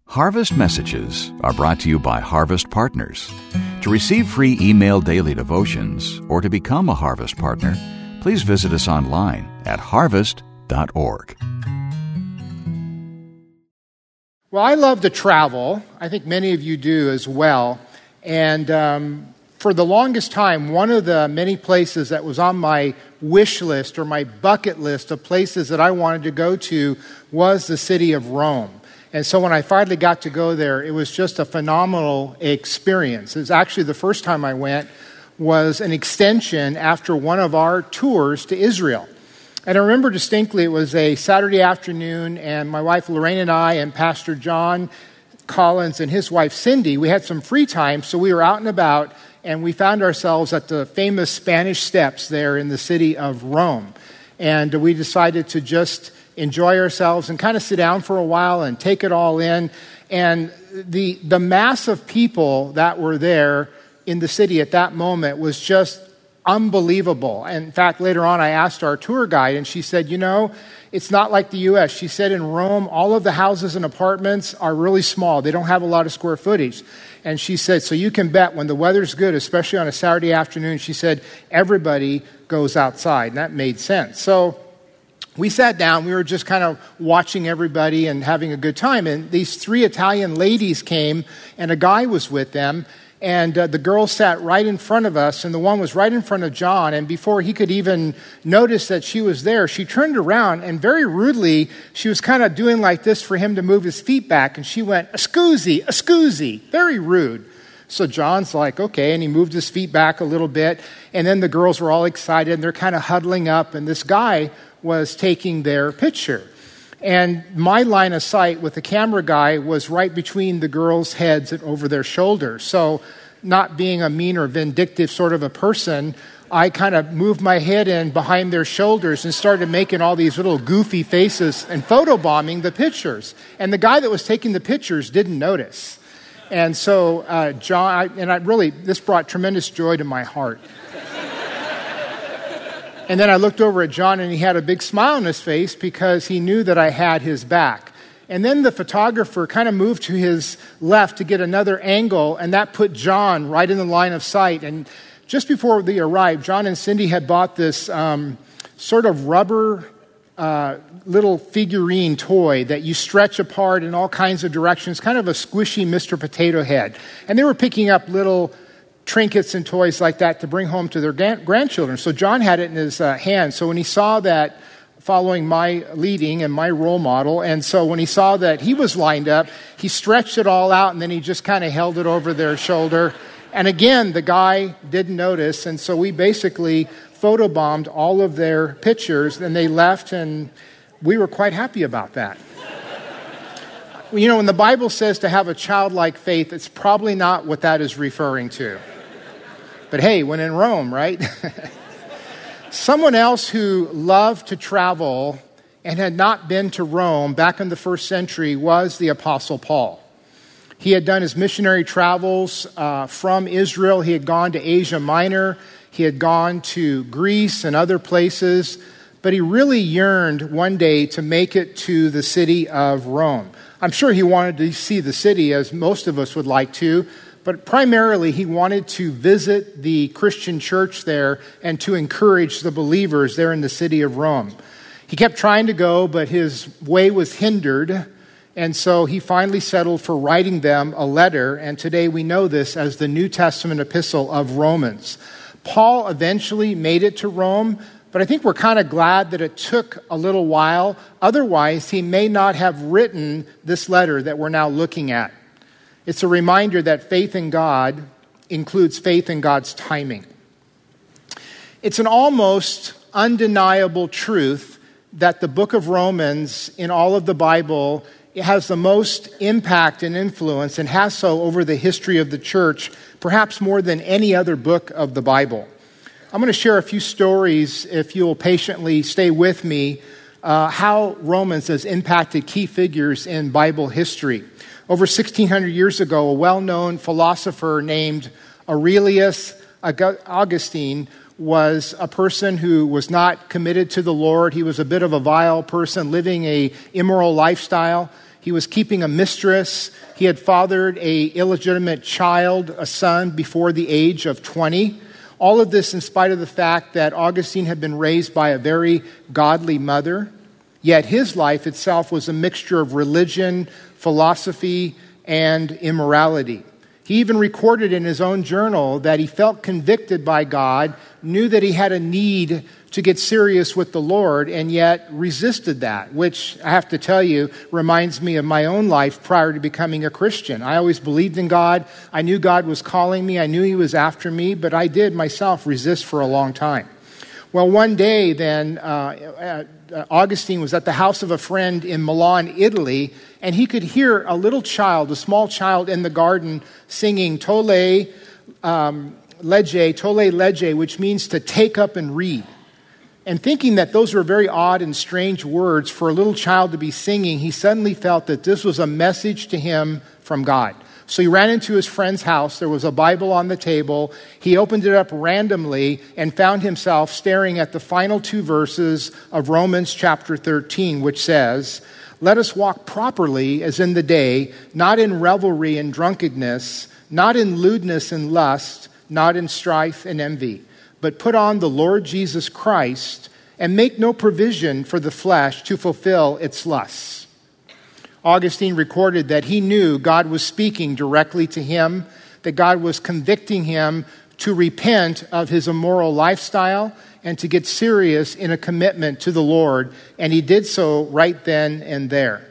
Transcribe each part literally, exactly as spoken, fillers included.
Harvest Messages are brought to you by Harvest Partners. To receive free email daily devotions or to become a Harvest Partner, please visit us online at harvest dot org. Well, I love to travel. I think many of you do as well. And um, for the longest time, one of the many places that was on my wish list or my bucket list of places that I wanted to go to was the city of Rome. And so when I finally got to go there, it was just a phenomenal experience. It was actually the first time I went was an extension after one of our tours to Israel. And I remember distinctly it was a Saturday afternoon, and my wife Lorraine and I and Pastor John Collins and his wife Cindy, we had some free time, so we were out and about, and we found ourselves at the famous Spanish Steps there in the city of Rome. And we decided to just enjoy ourselves and kind of sit down for a while and take it all in. And the the mass of people that were there in the city at that moment was just unbelievable. And in fact, later on, I asked our tour guide, and she said, you know, it's not like the U S. She said in Rome, all of the houses and apartments are really small. They don't have a lot of square footage. And she said, so you can bet when the weather's good, especially on a Saturday afternoon, she said, everybody goes outside. And that made sense. So we sat down, we were just kind of watching everybody and having a good time. And these three Italian ladies came, and a guy was with them. And uh, the girl sat right in front of us, and the one was right in front of John. And before he could even notice that she was there, she turned around, and very rudely, she was kind of doing like this for him to move his feet back. And she went, "Scusi, scusi," very rude. So John's like, okay, and he moved his feet back a little bit. And then the girls were all excited, and they're kind of huddling up, and this guy was taking their picture. And my line of sight with the camera guy was right between the girls' heads and over their shoulders. So not being a mean or vindictive sort of a person, I kind of moved my head in behind their shoulders and started making all these little goofy faces and photobombing the pictures. And the guy that was taking the pictures didn't notice. And so uh, John, I, and I really, this brought tremendous joy to my heart. And then I looked over at John, and he had a big smile on his face because he knew that I had his back. And then the photographer kind of moved to his left to get another angle, and that put John right in the line of sight. And just before they arrived, John and Cindy had bought this um, sort of rubber uh, little figurine toy that you stretch apart in all kinds of directions, kind of a squishy Mister Potato Head. And they were picking up little trinkets and toys like that to bring home to their ga- grandchildren. So John had it in his uh, hand. So when he saw that, following my leading and my role model, and so when he saw that he was lined up, he stretched it all out, and then he just kind of held it over their shoulder. And again, the guy didn't notice, and so we basically photobombed all of their pictures, and they left, and we were quite happy about that. You know, when the Bible says to have a childlike faith, it's probably not what that is referring to. But hey, when in Rome, right? Someone else who loved to travel and had not been to Rome back in the first century was the Apostle Paul. He had done his missionary travels uh, from Israel. He had gone to Asia Minor. He had gone to Greece and other places. But he really yearned one day to make it to the city of Rome. I'm sure he wanted to see the city, as most of us would like to, but primarily he wanted to visit the Christian church there and to encourage the believers there in the city of Rome. He kept trying to go, but his way was hindered, and so he finally settled for writing them a letter, and today we know this as the New Testament epistle of Romans. Paul eventually made it to Rome, but I think we're kind of glad that it took a little while. Otherwise, he may not have written this letter that we're now looking at. It's a reminder that faith in God includes faith in God's timing. It's an almost undeniable truth that the book of Romans in all of the Bible has the most impact and influence, and has so over the history of the church, perhaps more than any other book of the Bible. I'm going to share a few stories, if you'll patiently stay with me, uh, how Romans has impacted key figures in Bible history. Over sixteen hundred years ago, a well-known philosopher named Aurelius Augustine was a person who was not committed to the Lord. He was a bit of a vile person living a immoral lifestyle. He was keeping a mistress. He had fathered a illegitimate child, a son, before the age of twenty. All of this in spite of the fact that Augustine had been raised by a very godly mother. Yet his life itself was a mixture of religion, philosophy, and immorality. He even recorded in his own journal that he felt convicted by God, knew that he had a need to get serious with the Lord, and yet resisted that, which I have to tell you reminds me of my own life prior to becoming a Christian. I always believed in God. I knew God was calling me. I knew he was after me, but I did myself resist for a long time. Well, one day then, uh, Augustine was at the house of a friend in Milan, Italy, and he could hear a little child, a small child in the garden singing Tolle um, Legge, Tolle Legge, which means to take up and read. And thinking that those were very odd and strange words for a little child to be singing, he suddenly felt that this was a message to him from God. So he ran into his friend's house. There was a Bible on the table. He opened it up randomly and found himself staring at the final two verses of Romans chapter thirteen, which says, "Let us walk properly as in the day, not in revelry and drunkenness, not in lewdness and lust, not in strife and envy, but put on the Lord Jesus Christ and make no provision for the flesh to fulfill its lusts." Augustine recorded that he knew God was speaking directly to him, that God was convicting him to repent of his immoral lifestyle and to get serious in a commitment to the Lord, and he did so right then and there.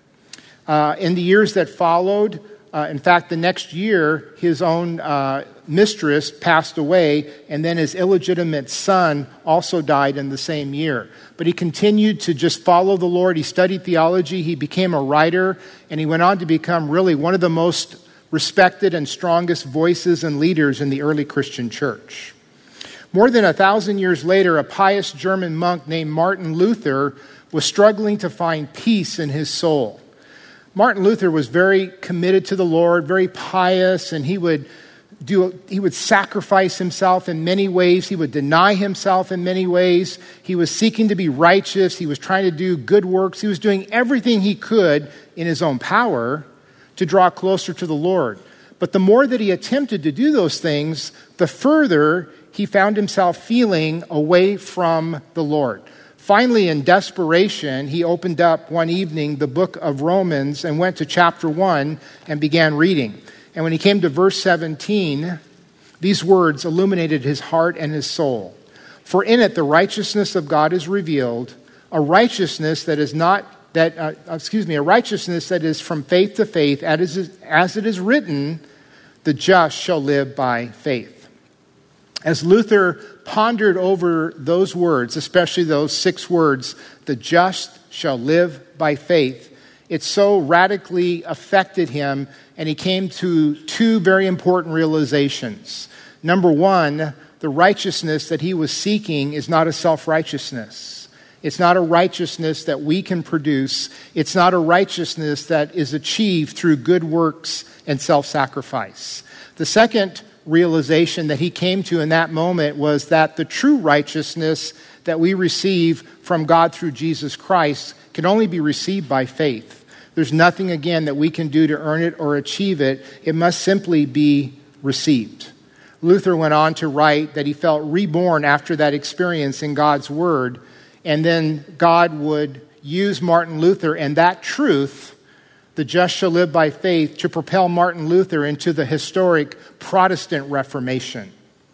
Uh, in the years that followed, uh, in fact, the next year, his own uh, mistress passed away, and then his illegitimate son also died in the same year. But he continued to just follow the Lord. He studied theology. He became a writer, and he went on to become really one of the most respected and strongest voices and leaders in the early Christian church. More than a thousand years later, a pious German monk named Martin Luther was struggling to find peace in his soul. Martin Luther was very committed to the Lord, very pious, and he would Do, he would sacrifice himself in many ways. He would deny himself in many ways. He was seeking to be righteous. He was trying to do good works. He was doing everything he could in his own power to draw closer to the Lord. But the more that he attempted to do those things, the further he found himself feeling away from the Lord. Finally, in desperation, he opened up one evening the book of Romans and went to chapter one and began reading. And when he came to verse seventeen, these words illuminated his heart and his soul. "For in it the righteousness of God is revealed, a righteousness that is not that uh, excuse me, a righteousness that is from faith to faith, as is, as it is written, the just shall live by faith." As Luther pondered over those words, especially those six words, "the just shall live by faith," it so radically affected him, and he came to two very important realizations. Number one, the righteousness that he was seeking is not a self-righteousness. It's not a righteousness that we can produce. It's not a righteousness that is achieved through good works and self-sacrifice. The second realization that he came to in that moment was that the true righteousness that we receive from God through Jesus Christ can only be received by faith. There's nothing, again, that we can do to earn it or achieve it. It must simply be received. Luther went on to write that he felt reborn after that experience in God's Word, and then God would use Martin Luther and that truth, the just shall live by faith, to propel Martin Luther into the historic Protestant Reformation.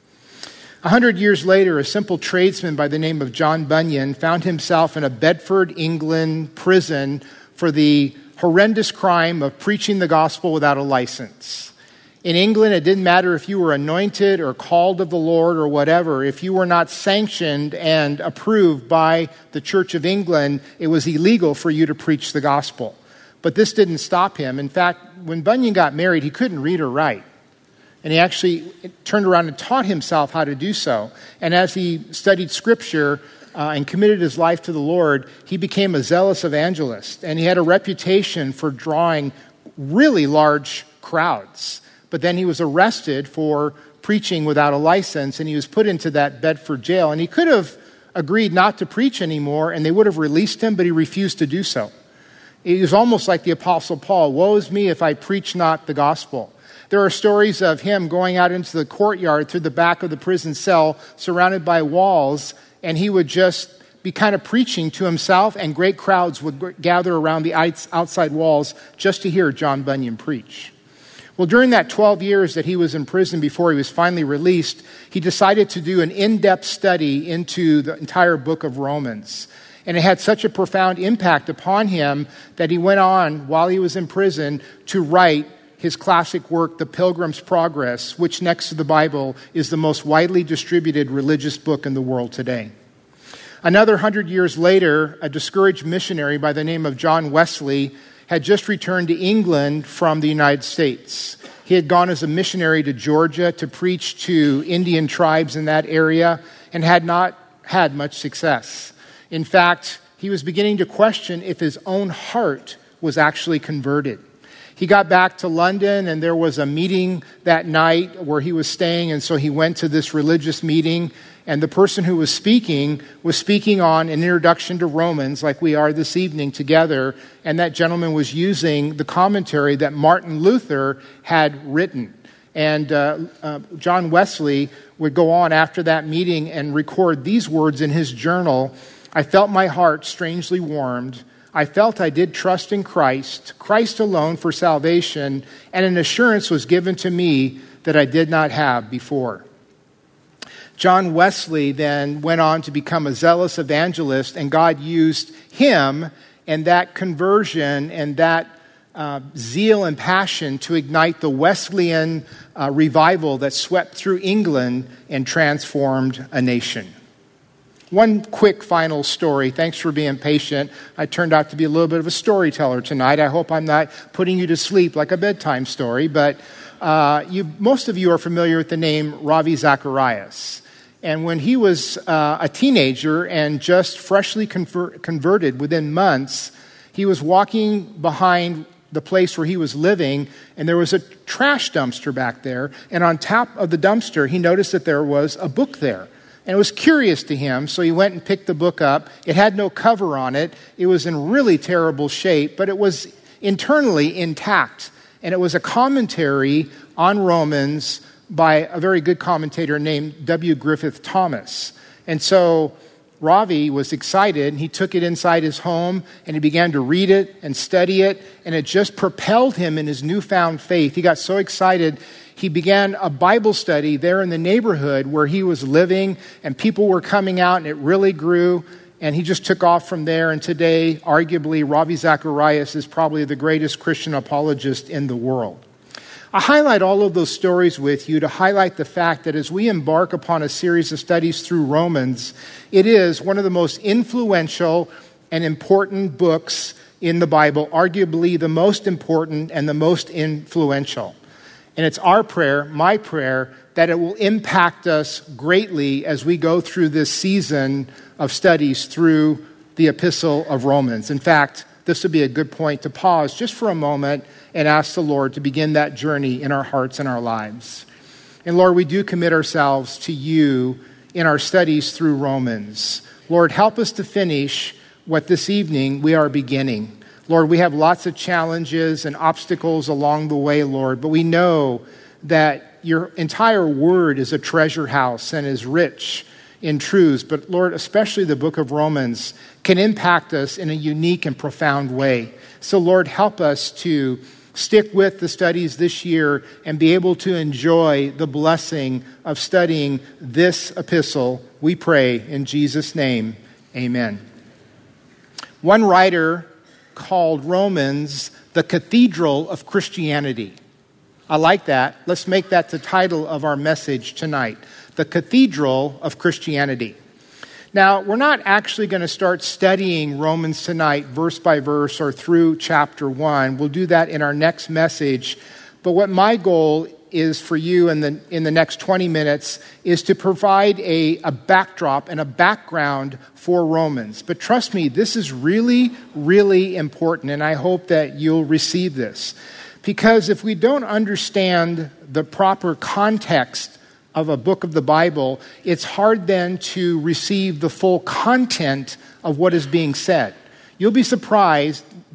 A hundred years later, a simple tradesman by the name of John Bunyan found himself in a Bedford, England prison for the horrendous crime of preaching the gospel without a license. In England, it didn't matter if you were anointed or called of the Lord or whatever. If you were not sanctioned and approved by the Church of England, it was illegal for you to preach the gospel. But this didn't stop him. In fact, when Bunyan got married, he couldn't read or write. And he actually turned around and taught himself how to do so. And as he studied Scripture uh, and committed his life to the Lord, he became a zealous evangelist. And he had a reputation for drawing really large crowds. But then he was arrested for preaching without a license, and he was put into that Bedford jail. And he could have agreed not to preach anymore, and they would have released him, but he refused to do so. It was almost like the Apostle Paul, woe is me if I preach not the gospel. There are stories of him going out into the courtyard through the back of the prison cell, surrounded by walls, and he would just be kind of preaching to himself, and great crowds would gather around the outside walls just to hear John Bunyan preach. Well, during that twelve years that he was in prison before he was finally released, he decided to do an in-depth study into the entire book of Romans. And it had such a profound impact upon him that he went on, while he was in prison, to write his classic work, The Pilgrim's Progress, which next to the Bible is the most widely distributed religious book in the world today. Another hundred years later, a discouraged missionary by the name of John Wesley had just returned to England from the United States. He had gone as a missionary to Georgia to preach to Indian tribes in that area and had not had much success. In fact, he was beginning to question if his own heart was actually converted. He got back to London, and there was a meeting that night where he was staying, and so he went to this religious meeting, and the person who was speaking was speaking on an introduction to Romans, like we are this evening together, and that gentleman was using the commentary that Martin Luther had written. And uh, uh, John Wesley would go on after that meeting and record these words in his journal: I felt my heart strangely warmed. I felt I did trust in Christ, Christ alone for salvation, and an assurance was given to me that I did not have before. John Wesley then went on to become a zealous evangelist, and God used him and that conversion and that uh, zeal and passion to ignite the Wesleyan uh, revival that swept through England and transformed a nation. One quick final story. Thanks for being patient. I turned out to be a little bit of a storyteller tonight. I hope I'm not putting you to sleep like a bedtime story, but uh, you, most of you are familiar with the name Ravi Zacharias. And when he was uh, a teenager and just freshly conver- converted within months, he was walking behind the place where he was living, and there was a trash dumpster back there. And on top of the dumpster, he noticed that there was a book there. And it was curious to him, so he went and picked the book up. It had no cover on it. It was in really terrible shape, but it was internally intact. And it was a commentary on Romans by a very good commentator named W. Griffith Thomas. And so Ravi was excited, and he took it inside his home, and he began to read it and study it, and it just propelled him in his newfound faith. He got so excited, he began a Bible study there in the neighborhood where he was living, and people were coming out, and it really grew, and he just took off from there. And today, arguably, Ravi Zacharias is probably the greatest Christian apologist in the world. I highlight all of those stories with you to highlight the fact that as we embark upon a series of studies through Romans, it is one of the most influential and important books in the Bible, arguably the most important and the most influential. And it's our prayer, my prayer, that it will impact us greatly as we go through this season of studies through the Epistle of Romans. In fact, this would be a good point to pause just for a moment and ask the Lord to begin that journey in our hearts and our lives. And Lord, we do commit ourselves to you in our studies through Romans. Lord, help us to finish what this evening we are beginning. Lord, we have lots of challenges and obstacles along the way, Lord, but we know that your entire word is a treasure house and is rich in truths. But Lord, especially the book of Romans can impact us in a unique and profound way. So Lord, help us to stick with the studies this year and be able to enjoy the blessing of studying this epistle. We pray in Jesus' name, amen. One writer called Romans the Cathedral of Christianity. I like that. Let's make that the title of our message tonight. The Cathedral of Christianity. Now, we're not actually going to start studying Romans tonight, verse by verse or through chapter one. We'll do that in our next message. But what my goal is for you in the in the next twenty minutes is to provide a, a backdrop and a background for Romans. But trust me, this is really, really important, and I hope that you'll receive this. Because if we don't understand the proper context of a book of the Bible, it's hard then to receive the full content of what is being said. You'll be surprised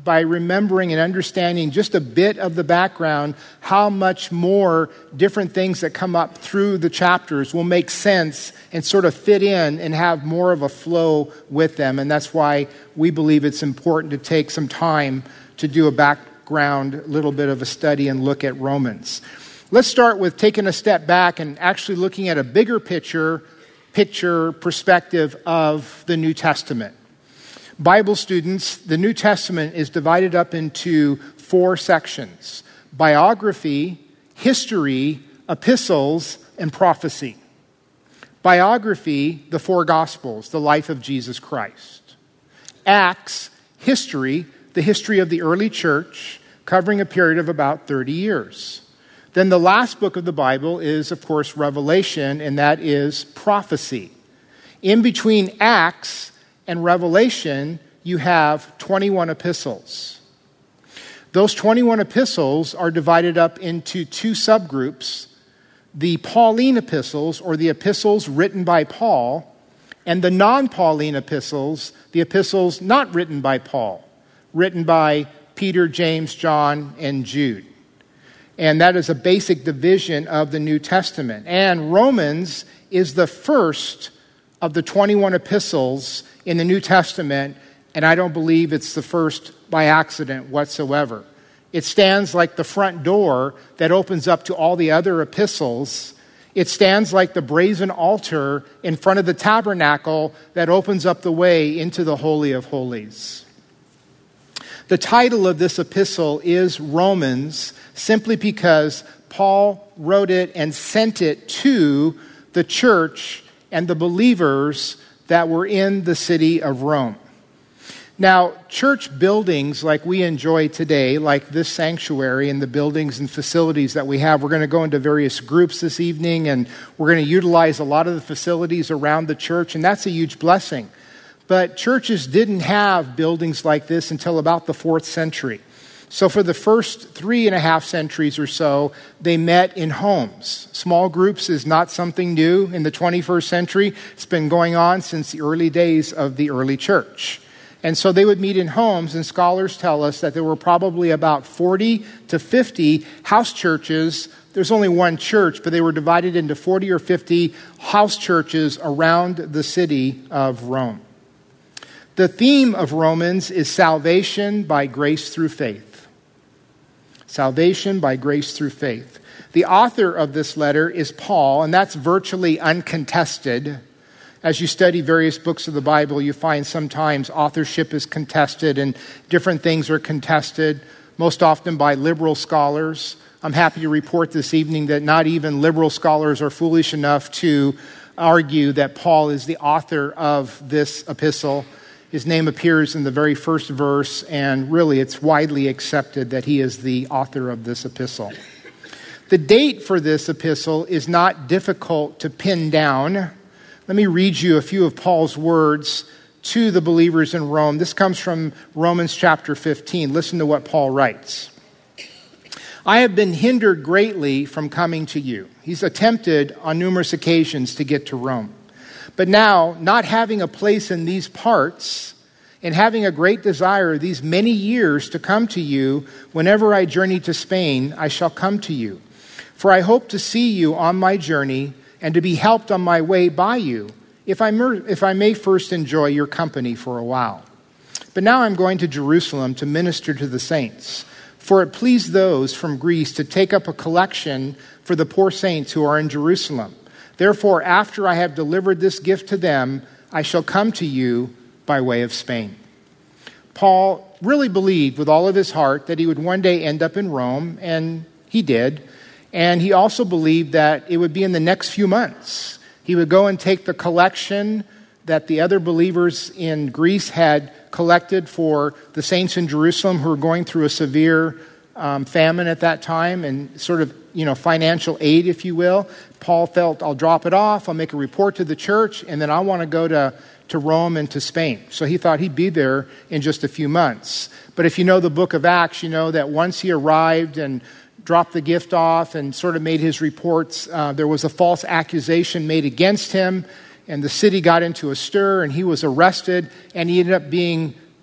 by remembering and understanding just a bit of the background, how much more different things that come up through the chapters will make sense and sort of fit in and have more of a flow with them. And that's why we believe it's important to take some time to do a background, little bit of a study and look at Romans. Let's start with taking a step back and actually looking at a bigger picture, picture perspective of the New Testament. Bible students, the New Testament is divided up into four sections: biography, history, epistles, and prophecy. Biography, the four Gospels, the life of Jesus Christ. Acts, history, the history of the early church, covering a period of about thirty years. Then the last book of the Bible is, of course, Revelation, and that is prophecy. In between Acts and Revelation, you have twenty-one epistles. Those twenty-one epistles are divided up into two subgroups: the Pauline epistles, or the epistles written by Paul, and the non-Pauline epistles, the epistles not written by Paul, written by Peter, James, John, and Jude. And that is a basic division of the New Testament. And Romans is the first of the twenty-one epistles in the New Testament, and I don't believe it's the first by accident whatsoever. It stands like the front door that opens up to all the other epistles. It stands like the brazen altar in front of the tabernacle that opens up the way into the Holy of Holies. The title of this epistle is Romans, simply because Paul wrote it and sent it to the church and the believers that were in the city of Rome. Now, church buildings like we enjoy today, like this sanctuary and the buildings and facilities that we have, we're going to go into various groups this evening, and we're going to utilize a lot of the facilities around the church, and that's a huge blessing. But churches didn't have buildings like this until about the fourth century. So for the first three and a half centuries or so, they met in homes. Small groups is not something new in the twenty-first century. It's been going on since the early days of the early church. And so they would meet in homes, and scholars tell us that there were probably about forty to fifty house churches. There's only one church, but they were divided into forty or fifty house churches around the city of Rome. The theme of Romans is salvation by grace through faith. Salvation by grace through faith. The author of this letter is Paul, and that's virtually uncontested. As you study various books of the Bible, you find sometimes authorship is contested and different things are contested, most often by liberal scholars. I'm happy to report this evening that not even liberal scholars are foolish enough to argue that Paul is the author of this epistle. His name appears in the very first verse, and really it's widely accepted that he is the author of this epistle. The date for this epistle is not difficult to pin down. Let me read you a few of Paul's words to the believers in Rome. This comes from Romans chapter fifteen. Listen to what Paul writes. I have been hindered greatly from coming to you. He's attempted on numerous occasions to get to Rome. But now, not having a place in these parts, and having a great desire these many years to come to you, whenever I journey to Spain, I shall come to you. For I hope to see you on my journey, and to be helped on my way by you, if I, mer- if I may first enjoy your company for a while. But now I'm going to Jerusalem to minister to the saints, for it pleased those from Greece to take up a collection for the poor saints who are in Jerusalem. Therefore, after I have delivered this gift to them, I shall come to you by way of Spain. Paul really believed with all of his heart that he would one day end up in Rome, and he did. And he also believed that it would be in the next few months. He would go and take the collection that the other believers in Greece had collected for the saints in Jerusalem who were going through a severe um, famine at that time, and sort of, you know, financial aid, if you will. Paul felt, I'll drop it off, I'll make a report to the church, and then I want to go to, to Rome and to Spain. So he thought he'd be there in just a few months. But if you know the book of Acts, you know that once he arrived and dropped the gift off and sort of made his reports, uh, there was a false accusation made against him, and the city got into a stir, and he was arrested, and he ended up being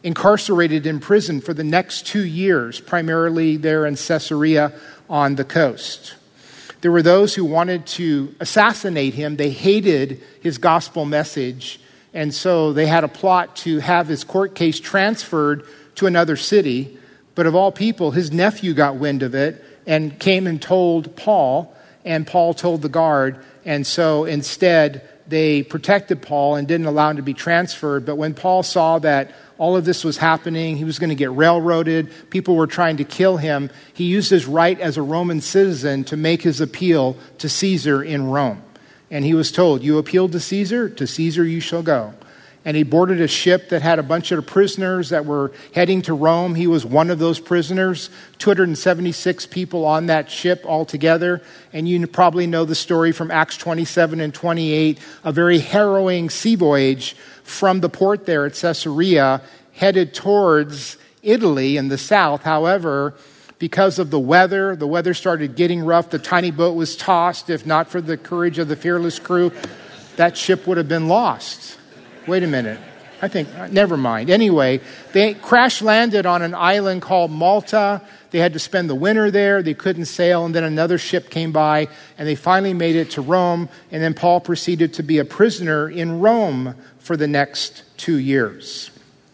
incarcerated in prison for the next two years, primarily there in Caesarea on the coast. There were those who wanted to assassinate him. They hated his gospel message, and so they had a plot to have his court case transferred to another city. But of all people, his nephew got wind of it and came and told Paul, and Paul told the guard, and so instead they protected Paul and didn't allow him to be transferred. But when Paul saw that all of this was happening, he was going to get railroaded, people were trying to kill him, he used his right as a Roman citizen to make his appeal to Caesar in Rome. And he was told, you appealed to Caesar, to Caesar you shall go. And he boarded a ship that had a bunch of prisoners that were heading to Rome. He was one of those prisoners, two hundred seventy-six people on that ship altogether. And you probably know the story from Acts twenty-seven and twenty-eight, a very harrowing sea voyage from the port there at Caesarea, headed towards Italy in the south. However, because of the weather, the weather started getting rough. The tiny boat was tossed. If not for the courage of the fearless crew, that ship would have been lost. Wait a minute. I think, never mind. Anyway, they crash landed on an island called Malta. They had to spend the winter there. They couldn't sail. And then another ship came by and they finally made it to Rome. And then Paul proceeded to be a prisoner in Rome for the next two years.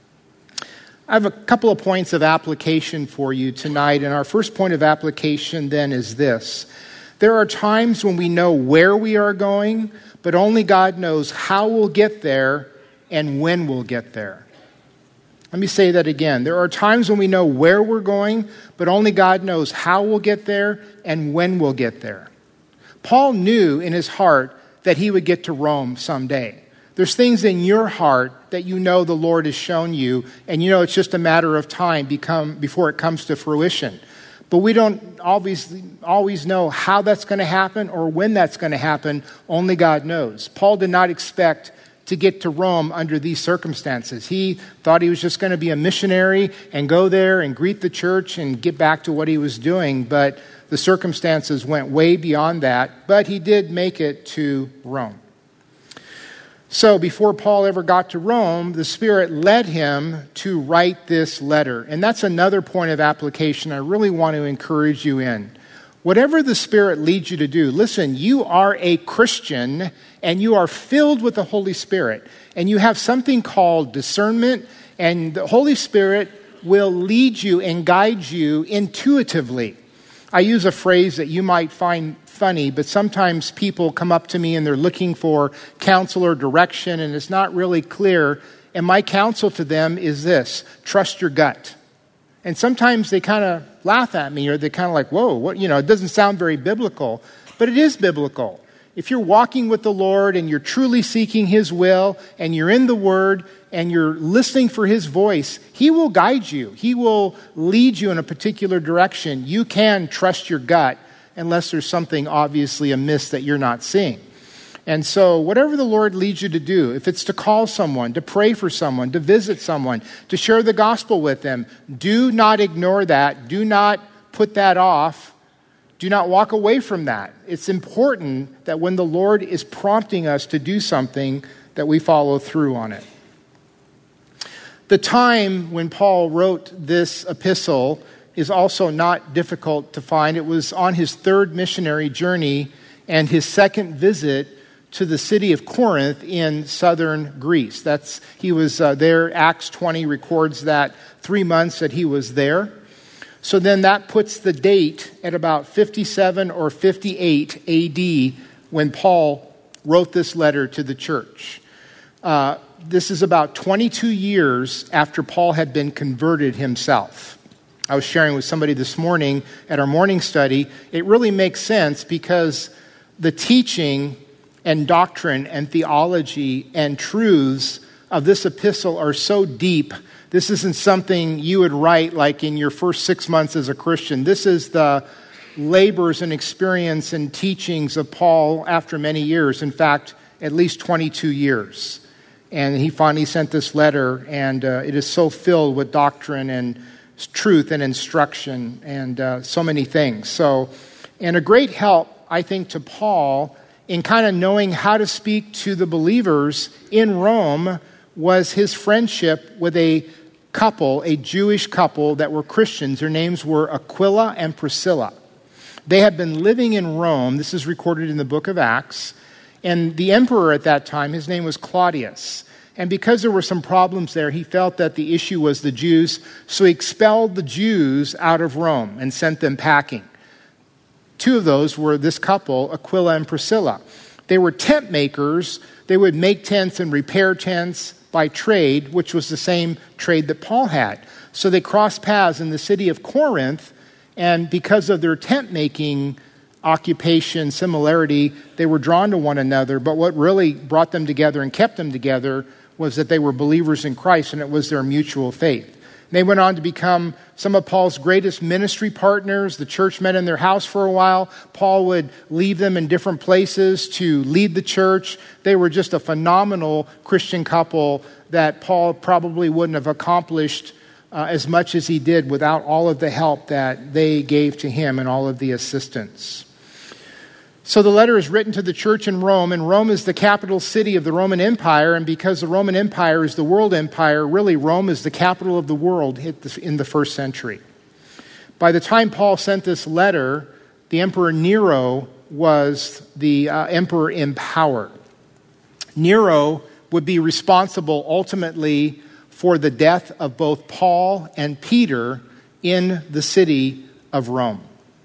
I have a couple of points of application for you tonight. And our first point of application then is this. There are times when we know where we are going, but only God knows how we'll get there and when we'll get there. Let me say that again. There are times when we know where we're going, but only God knows how we'll get there and when we'll get there. Paul knew in his heart that he would get to Rome someday. There's things in your heart that you know the Lord has shown you, and you know it's just a matter of time become, before it comes to fruition. But we don't always, always know how that's going to happen or when that's going to happen. Only God knows. Paul did not expect to get to Rome under these circumstances. He thought he was just going to be a missionary and go there and greet the church and get back to what he was doing. But the circumstances went way beyond that. But he did make it to Rome. So before Paul ever got to Rome, the Spirit led him to write this letter. And that's another point of application I really want to encourage you in. Whatever the Spirit leads you to do, listen, you are a Christian and you are filled with the Holy Spirit. And you have something called discernment, and the Holy Spirit will lead you and guide you intuitively. I use a phrase that you might find funny, but sometimes people come up to me and they're looking for counsel or direction, and it's not really clear. And my counsel to them is this: trust your gut. And sometimes they kind of laugh at me, or they're kind of like, whoa, what, you know, it doesn't sound very biblical. But it is biblical. If you're walking with the Lord and you're truly seeking His will and you're in the Word and you're listening for His voice, He will guide you. He will lead you in a particular direction. You can trust your gut unless there's something obviously amiss that you're not seeing. And so whatever the Lord leads you to do, if it's to call someone, to pray for someone, to visit someone, to share the gospel with them, do not ignore that. Do not put that off. Do not walk away from that. It's important that when the Lord is prompting us to do something, that we follow through on it. The time when Paul wrote this epistle is also not difficult to find. It was on his third missionary journey and his second visit to the city of Corinth in southern Greece. That's he was uh, there. Acts twenty records that three months that he was there. So then that puts the date at about fifty-seven or fifty-eight A D when Paul wrote this letter to the church. Uh, this is about twenty-two years after Paul had been converted himself. I was sharing with somebody this morning at our morning study. It really makes sense because the teaching and doctrine and theology and truths of this epistle are so deep. This isn't something you would write like in your first six months as a Christian. This is the labors and experience and teachings of Paul after many years. In fact, at least twenty-two years. And he finally sent this letter, and uh, it is so filled with doctrine and truth and instruction and uh, so many things. So, and a great help, I think, to Paul in kind of knowing how to speak to the believers in Rome was his friendship with a couple, a Jewish couple that were Christians. Their names were Aquila and Priscilla. They had been living in Rome. This is recorded in the book of Acts. And the emperor at that time, his name was Claudius. And because there were some problems there, he felt that the issue was the Jews, so he expelled the Jews out of Rome and sent them packing. Two of those were this couple, Aquila and Priscilla. They were tent makers. They would make tents and repair tents by trade, which was the same trade that Paul had. So they crossed paths in the city of Corinth, and because of their tent-making occupation similarity, they were drawn to one another. But what really brought them together and kept them together was that they were believers in Christ, and it was their mutual faith. They went on to become some of Paul's greatest ministry partners. The church met in their house for a while. Paul would leave them in different places to lead the church. They were just a phenomenal Christian couple that Paul probably wouldn't have accomplished uh, as much as he did without all of the help that they gave to him and all of the assistance. So the letter is written to the church in Rome, and Rome is the capital city of the Roman Empire, and because the Roman Empire is the world empire, really Rome is the capital of the world in the first century. By the time Paul sent this letter, the Emperor Nero was the uh, emperor in power. Nero would be responsible ultimately for the death of both Paul and Peter in the city of Rome.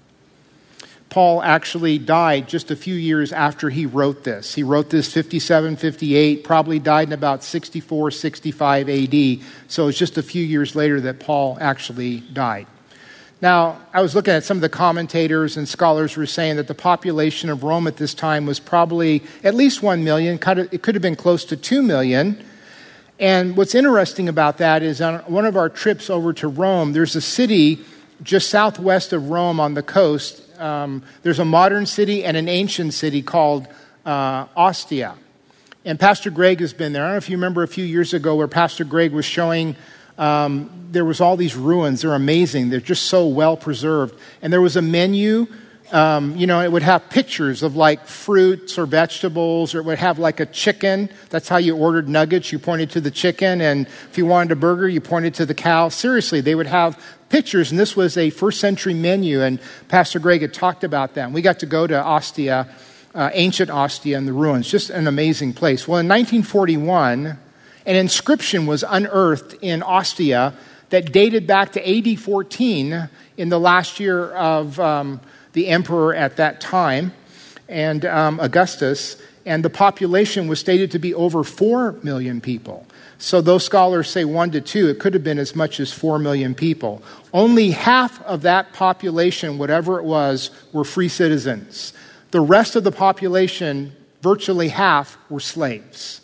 Paul actually died just a few years after he wrote this. He wrote this fifty-seven, fifty-eight, probably died in about sixty-four, sixty-five A D. So it's just a few years later that Paul actually died. Now, I was looking at some of the commentators and scholars were saying that the population of Rome at this time was probably at least one million. It could have been close to two million. And what's interesting about that is on one of our trips over to Rome, there's a city just southwest of Rome on the coast. Um, there's a modern city and an ancient city called uh, Ostia. And Pastor Greg has been there. I don't know if you remember a few years ago where Pastor Greg was showing um, there was all these ruins. They're amazing. They're just so well preserved. And there was a menu. Um, you know, it would have pictures of like fruits or vegetables, or it would have like a chicken. That's how you ordered nuggets. You pointed to the chicken. And if you wanted a burger, you pointed to the cow. Seriously, they would have pictures, and this was a first century menu, and Pastor Greg had talked about that. And we got to go to Ostia, uh, ancient Ostia and the ruins. Just an amazing place. Well, in nineteen forty-one, an inscription was unearthed in Ostia that dated back to A D fourteen, in the last year of um, the emperor at that time, and um, Augustus, and the population was stated to be over four million people. So those scholars say one to two. It could have been as much as four million people. Only half of that population, whatever it was, were free citizens. The rest of the population, virtually half, were slaves.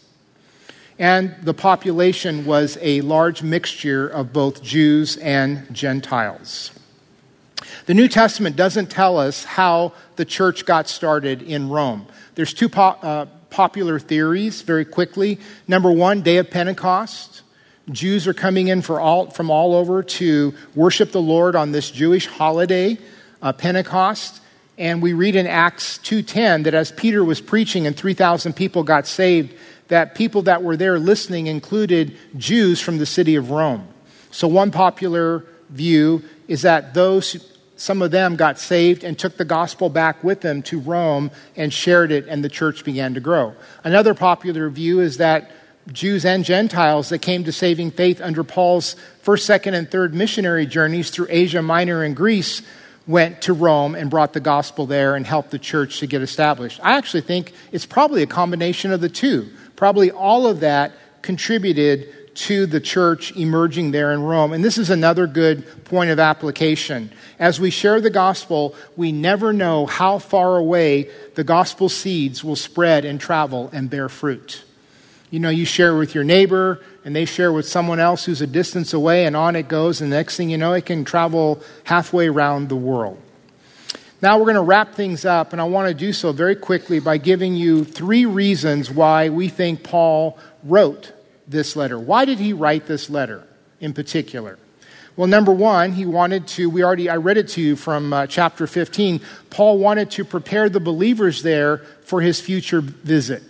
And the population was a large mixture of both Jews and Gentiles. The New Testament doesn't tell us how the church got started in Rome. There's two po- uh, popular theories very quickly. Number one, Day of Pentecost. Jews are coming in for all, from all over to worship the Lord on this Jewish holiday, uh, Pentecost. And we read in Acts two ten that as Peter was preaching and three thousand people got saved, that people that were there listening included Jews from the city of Rome. So one popular view is that those Some of them got saved and took the gospel back with them to Rome and shared it, and the church began to grow. Another popular view is that Jews and Gentiles that came to saving faith under Paul's first, second, and third missionary journeys through Asia Minor and Greece went to Rome and brought the gospel there and helped the church to get established. I actually think it's probably a combination of the two. Probably all of that contributed to the church emerging there in Rome. And this is another good point of application. As we share the gospel, we never know how far away the gospel seeds will spread and travel and bear fruit. You know, you share with your neighbor, and they share with someone else who's a distance away, and on it goes, and the next thing you know, it can travel halfway around the world. Now we're going to wrap things up, and I want to do so very quickly by giving you three reasons why we think Paul wrote this letter. Why did he write this letter in particular? Well, number one, he wanted to, we already, I read it to you from uh, chapter fifteen. Paul wanted to prepare the believers there for his future visit.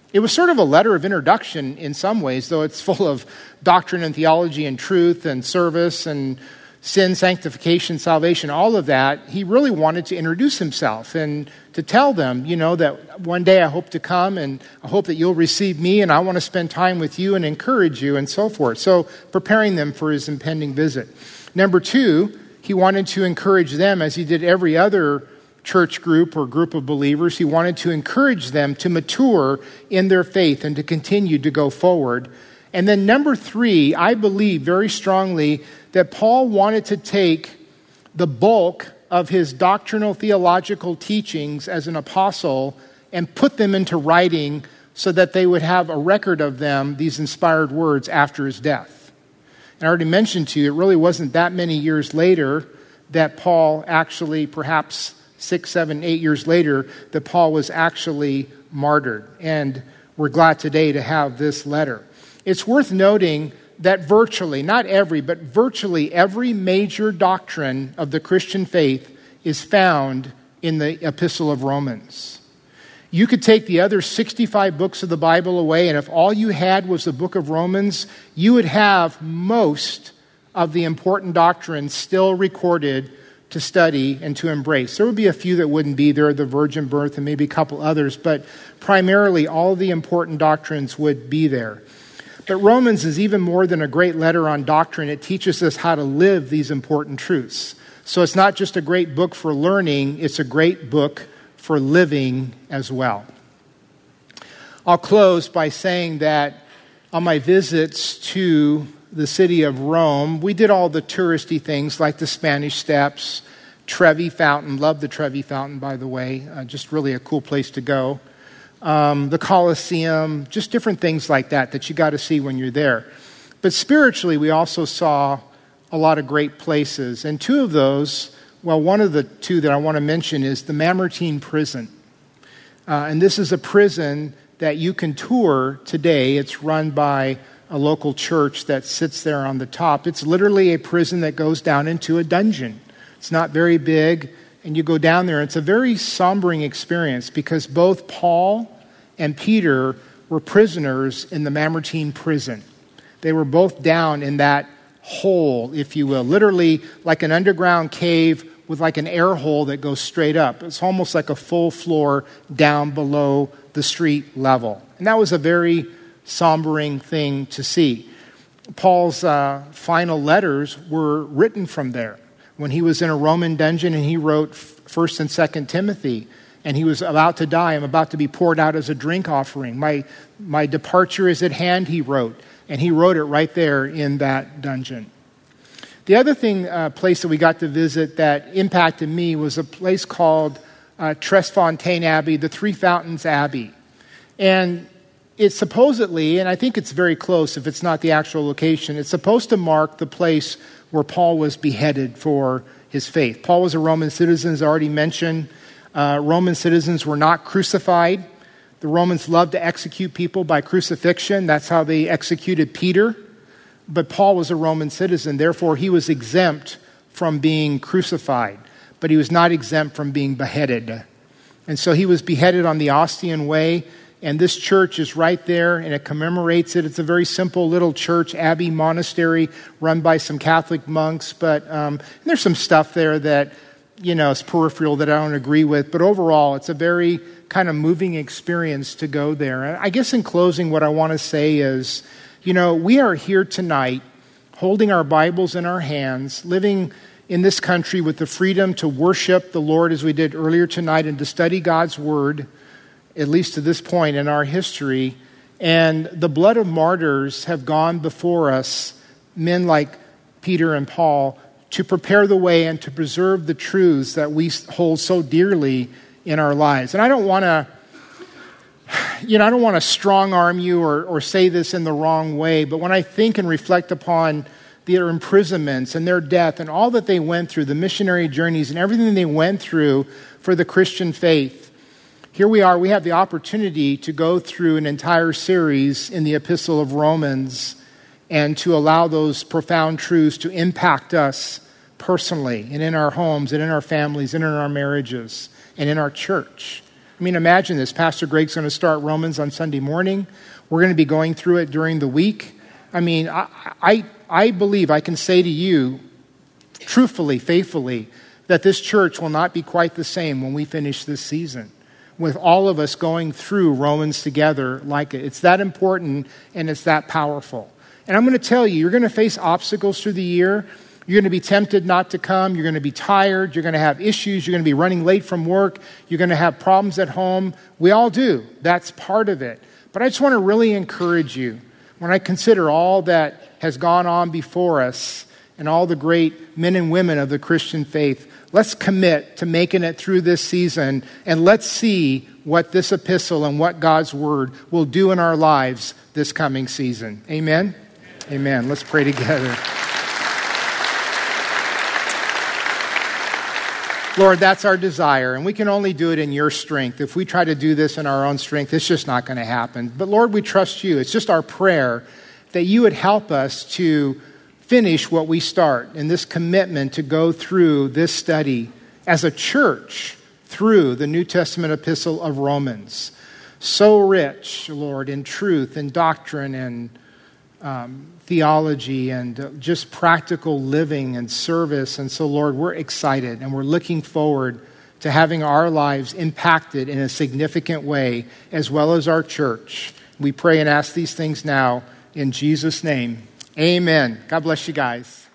It was sort of a letter of introduction in some ways, though it's full of doctrine and theology and truth and service and sin, sanctification, salvation, all of that. He really wanted to introduce himself and to tell them, you know, that one day I hope to come and I hope that you'll receive me and I want to spend time with you and encourage you and so forth. So preparing them for his impending visit. Number two, he wanted to encourage them, as he did every other church group or group of believers. He wanted to encourage them to mature in their faith and to continue to go forward. And then number three, I believe very strongly that Paul wanted to take the bulk of his doctrinal theological teachings as an apostle and put them into writing so that they would have a record of them, these inspired words, after his death. And I already mentioned to you, it really wasn't that many years later that Paul actually, perhaps six, seven, eight years later, that Paul was actually martyred. And we're glad today to have this letter. It's worth noting that virtually, not every, but virtually every major doctrine of the Christian faith is found in the Epistle of Romans. You could take the other sixty-five books of the Bible away, and if all you had was the book of Romans, you would have most of the important doctrines still recorded to study and to embrace. There would be a few that wouldn't be there, the virgin birth and maybe a couple others, but primarily all the important doctrines would be there. But Romans is even more than a great letter on doctrine. It teaches us how to live these important truths. So it's not just a great book for learning, it's a great book for living as well. I'll close by saying that on my visits to the city of Rome, we did all the touristy things like the Spanish Steps, Trevi Fountain. Love the Trevi Fountain, by the way. Uh, just really a cool place to go. Um, the Colosseum, just different things like that that you got to see when you're there. But spiritually, we also saw a lot of great places. And two of those, well, one of the two that I want to mention is the Mamertine Prison. Uh, and this is a prison that you can tour today. It's run by a local church that sits there on the top. It's literally a prison that goes down into a dungeon. It's not very big. And you go down there, it's a very sombering experience because both Paul and Peter were prisoners in the Mamertine prison. They were both down in that hole, if you will, literally like an underground cave with like an air hole that goes straight up. It's almost like a full floor down below the street level. And that was a very sombering thing to see. Paul's uh, final letters were written from there. When he was in a Roman dungeon and he wrote First and Second Timothy, and he was about to die, I'm about to be poured out as a drink offering. My, my departure is at hand, he wrote. And he wrote it right there in that dungeon. The other thing, uh, place that we got to visit that impacted me was a place called uh, Tresfontaine Abbey, the Three Fountains Abbey. And it's supposedly, and I think it's very close if it's not the actual location, it's supposed to mark the place where Paul was beheaded for his faith. Paul was a Roman citizen, as already mentioned. Uh, Roman citizens were not crucified. The Romans loved to execute people by crucifixion. That's how they executed Peter. But Paul was a Roman citizen. Therefore, he was exempt from being crucified. But he was not exempt from being beheaded. And so he was beheaded on the Ostian Way. And this church is right there, and it commemorates it. It's a very simple little church, abbey monastery, run by some Catholic monks. But um, there's some stuff there that, you know, is peripheral that I don't agree with. But overall, it's a very kind of moving experience to go there. And I guess in closing, what I want to say is, you know, we are here tonight holding our Bibles in our hands, living in this country with the freedom to worship the Lord as we did earlier tonight and to study God's Word, at least to this point in our history. And the blood of martyrs have gone before us, men like Peter and Paul, to prepare the way and to preserve the truths that we hold so dearly in our lives. And I don't want to, you know, I don't want to strong arm you or, or say this in the wrong way, but when I think and reflect upon their imprisonments and their death and all that they went through, the missionary journeys and everything they went through for the Christian faith, here we are, we have the opportunity to go through an entire series in the Epistle of Romans and to allow those profound truths to impact us personally and in our homes and in our families and in our marriages and in our church. I mean, imagine this. Pastor Greg's going to start Romans on Sunday morning. We're going to be going through it during the week. I mean, I, I, I believe I can say to you, truthfully, faithfully, that this church will not be quite the same when we finish this season, with all of us going through Romans together like it. It's that important and it's that powerful. And I'm going to tell you, you're going to face obstacles through the year. You're going to be tempted not to come. You're going to be tired. You're going to have issues. You're going to be running late from work. You're going to have problems at home. We all do. That's part of it. But I just want to really encourage you, when I consider all that has gone on before us and all the great men and women of the Christian faith, let's commit to making it through this season, and let's see what this epistle and what God's word will do in our lives this coming season. Amen? Amen. Let's pray together. Lord, that's our desire, and we can only do it in your strength. If we try to do this in our own strength, it's just not going to happen. But Lord, we trust you. It's just our prayer that you would help us to finish what we start in this commitment to go through this study as a church through the New Testament epistle of Romans. So rich, Lord, in truth and doctrine and um, theology and uh, just practical living and service. And so, Lord, we're excited and we're looking forward to having our lives impacted in a significant way, as well as our church. We pray and ask these things now in Jesus' name. Amen. God bless you guys.